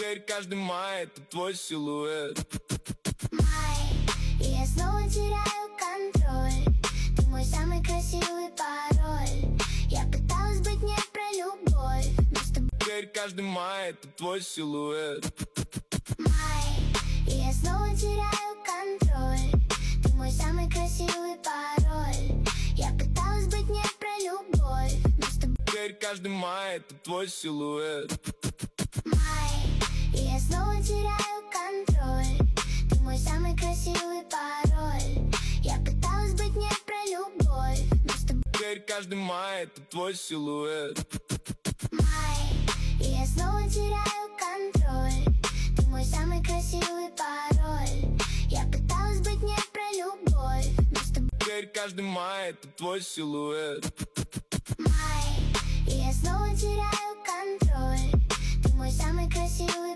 Теперь каждый май — это твой силуэт. Май, и я снова теряю контроль. Ты мой самый красивый пароль. Я пыталась быть не про любовь, но с тобой. Теперь каждый май — это твой силуэт. Май, и я снова теряю контроль. Ты мой самый красивый пароль. Я пыталась быть не про любовь, но с тобой. Теперь каждый май — это твой силуэт. Май, и я снова теряю контроль. Ты мой самый красивый пароль. Я пыталась быть не про любовь, но с тобой. Теперь каждый май — это твой силуэт. Май, и я снова теряю контроль. Ты мой самый красивый пароль. Я пыталась быть не про любовь, но с тобой. Теперь каждый май — это твой силуэт. Май, и я снова теряю контроль. Ты мой самый красивый